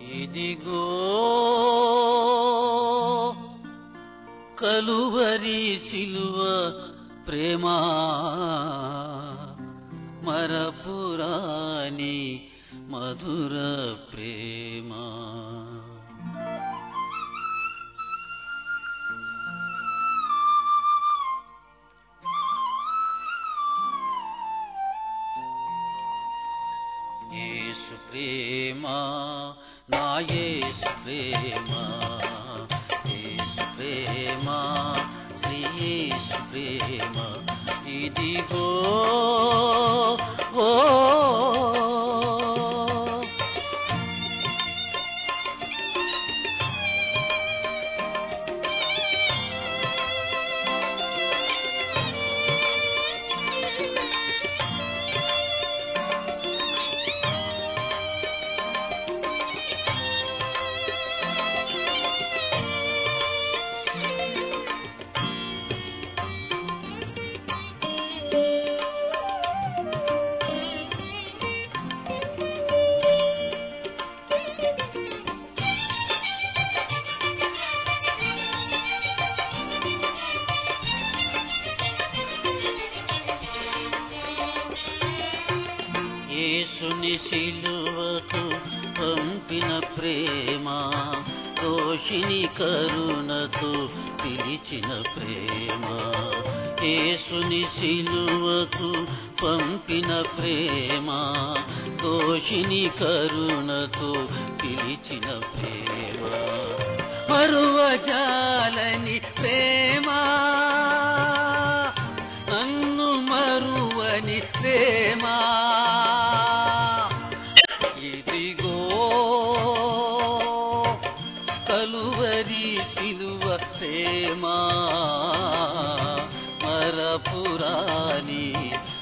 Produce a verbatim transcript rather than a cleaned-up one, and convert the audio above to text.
ఇదిగో కలువరి సిలువ ప్రేమా మరపురాని మధుర ప్రేమ. యేసు ప్రేమ నా యేసు ప్రేమ, యేసు ప్రేమ శ్రీ యేసు ప్రేమ. ఇదిగో ఓ యేసుని సిలువకు పంపిన ప్రేమ, దోషిని కరుణతో పిలిచిన ప్రేమ. యేసుని సిలువకు పంపిన ప్రేమ, దోషిని కరుణతో పిలిచిన ప్రేమ. మరువజాలని ప్రేమ, నన్ను మరువని ప్రేమ. ఇదిగో కలువరి సిలువ ప్రేమ మరపురాని